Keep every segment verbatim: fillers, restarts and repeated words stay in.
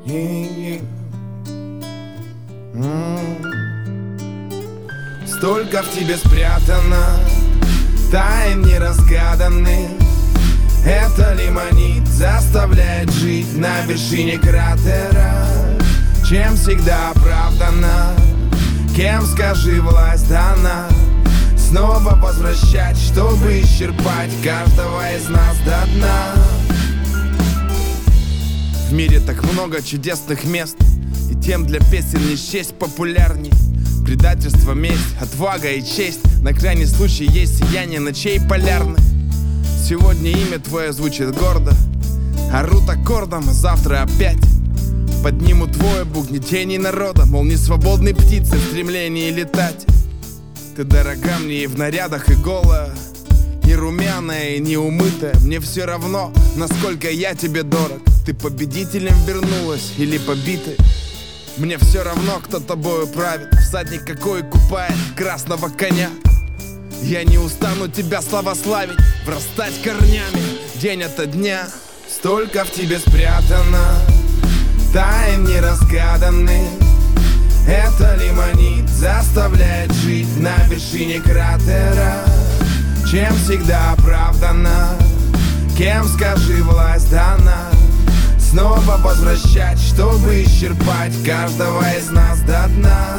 Столько в тебе спрятано тайн неразгаданных. Это лимонит заставляет жить на вершине кратера. Чем всегда оправдана, кем, скажи, власть дана? Снова возвращать, чтобы исчерпать каждого из нас до дна. В мире так много чудесных мест, и тем для песен не счесть популярней. Предательство, месть, отвага и честь. На крайний случай есть сияние ночей полярных. Сегодня имя твое звучит гордо, орут аккордом, а завтра опять поднимут твое угнетений народа. Мол, не свободные птицы в стремлении летать. Ты дорога мне и в нарядах, и голая, и румяная, и неумытая. Мне все равно, насколько я тебе дорог. Ты победителем вернулась или побитой. Мне все равно, кто тобою правит. Всадник какой купает красного коня. Я не устану тебя славославить, врастать корнями день ото дня. Столько в тебе спрятано тайн неразгаданных. Это лимонит заставляет жить на вершине кратера. Чем всегда оправдана, кем, скажи, власть дана? Снова возвращать, чтобы исчерпать каждого из нас до дна.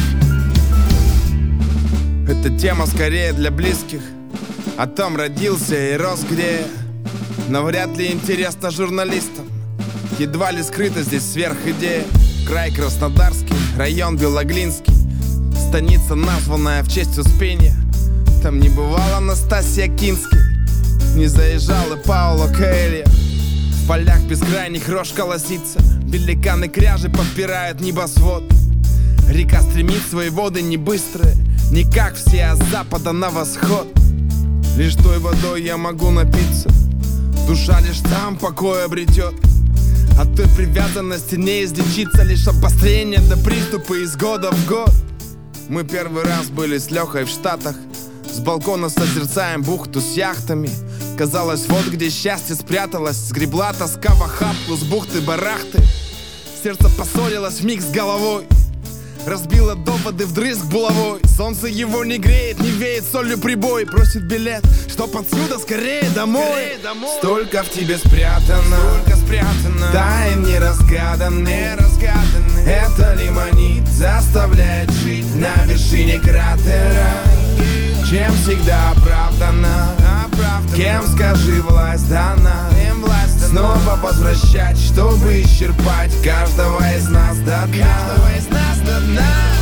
Эта тема скорее для близких, о том родился и рос где. Но вряд ли интересно журналистам, едва ли скрыта здесь сверхидея. Край Краснодарский, район Белоглинский, станица, названная в честь Успения. Там не бывала Настасья Кински, не заезжал и Пауло Коэльо. В полях бескрайних рожь колосится, пеликаны кряжи подпирают небосвод. Река стремит свои воды не быстрые, не как все, а с запада на восход. Лишь той водой я могу напиться, душа лишь там покой обретет. От той привязанности не излечиться, лишь обострение до приступа из года в год. Мы первый раз были с Лехой в Штатах, с балкона созерцаем бухту с яхтами. Казалось, вот где счастье спряталось, сгребла тоска в охапку с бухты-барахты. Сердце поссорилось вмиг с головой, разбило доводы вдрызг булавой. Солнце его не греет, не веет солью прибой. Просит билет, чтоб отсюда скорее домой, скорее домой. Столько в тебе спрятано, столько спрятано тайн неразгаданных, неразгаданных. Это лимонит заставляет жить на вершине кратера. Чем всегда оправдана, оправдана. Кем, скажи, власть дана? Им власть дана. Снова возвращать, чтобы исчерпать каждого из нас до дна. Каждого из нас до дна.